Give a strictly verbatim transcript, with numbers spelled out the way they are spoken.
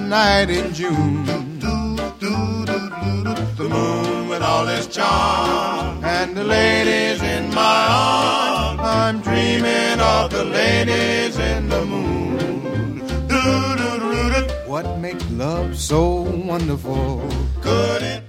night in June. The moon with all its charm, and the ladies in my arms. I'm dreaming of the ladies in the moon. What makes love so wonderful? Could it